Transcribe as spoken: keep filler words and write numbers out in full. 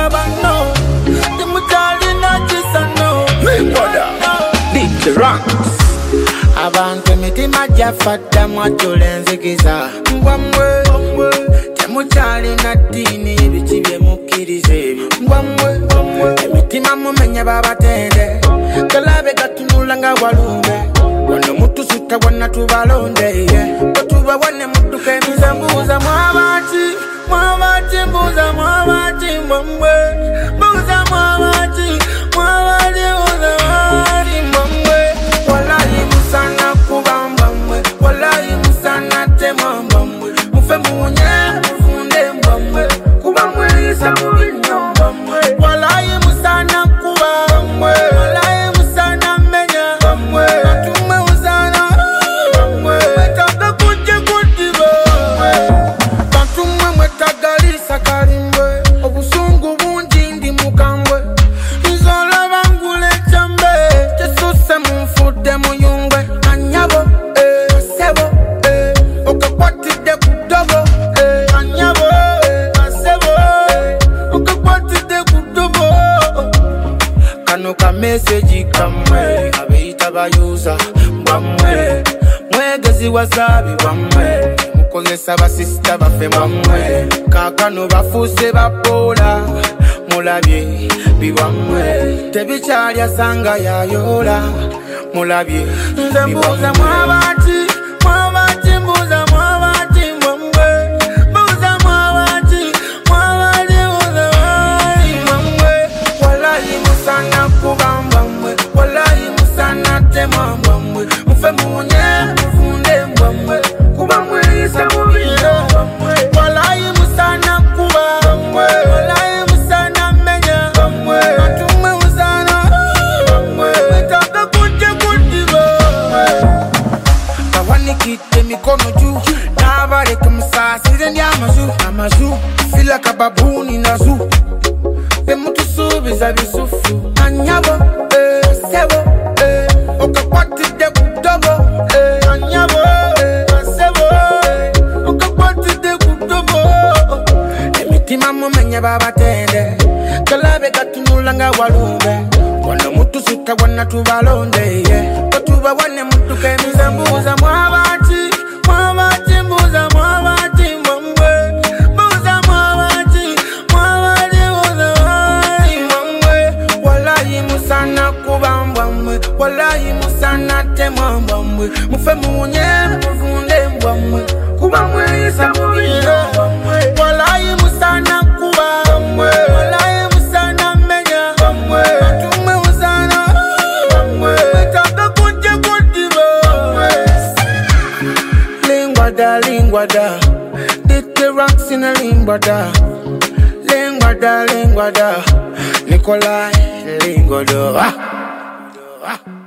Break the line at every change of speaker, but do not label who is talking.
bano. Temutali na chisano.
Hey brother, beat the ranks.
Abantu emitima gyafata mwatulenzigiza mbwamwe temukyali na ddiini ebiki bye mukkiriza ebyo mbwamwe emitima mumenya babatende galabe gatunula nga walumbe wano mutusutta wonna tubalonde bwetubawane mudduka emiza mbuuza mwabaki mwabaki mbuuza mwabaki mbwamwe mbuuza mwabaki mwabaki mbuuza mwabaki mbwamwe walayi musana kubamba mwe walayi musana temamba mwe mufe munye mufunde mbamwe kuba mweyisa mubinyomba mwe walayi musana kubamba mwe walayi musana menya mwe atumwe musana mwe mwetaga kujje kudiba batumwe mwetagalisa kalimwe obusungu bungi ndi mukambwe nzola bangule chambe tesuse munfudde muyungwe anyabo eh sebo eh okakwatidde kudobo eh anyabo eh sebo eh okakwatidde kudobo kano ka message kamwe abeita bayuza bamwe mwegezi wasabi bamwe mukozesa basista bafe bamwe kakano bafuse bapola mulabye biwamwe tebikyalya sanga yayola mulabye nze mbuuza mwabaki mwabaki mbuuza mwabaki mbwamwe mbuuza mwabaki mwabaki mbuuza mwabaki mbwamwe walayi musana kubamba mwe walayi musana temamba mwe mufe munye mufunde mbwamwe kuba mweyisa mubiro mbwamwe walayi musana kubamba mwe walayi musana menya mbwamwe atumwe musana mbwamwe mwetaga kujje kudiba kawanikidde mikono juu n'abaleka musaasire ndi amazu amazu fila kababuni nazu bemutusuubiza bisufu anyabo eh sebo eh okakwatidde kudobo eh anyabo eh sebo eh okakwatidde kudobo emitima mumenya babatende galabe gatunula nga walumbe wano mutusutta wonna tubalonde bwetubawane mudduka emiza mbuuza mwabaki mwabaki mbuuza mwabaki mbwamwe mbuuza mwabaki mwabaki mbuuza mwabaki mbwamwe walayi musana kubamba mwe walayi musana temamba mwe mufe munye mufunde mbwamwe kuba mweyisa mubiro mbwamwe walayi musana kubamba mwe walayi musana menya mbwamwe atumwe musana mbwamwe mwetaga kujje kudiba lingwada lingwada did the rocks in a lingwada lingwada lingwada Nikolai Lingodo ah. Ah.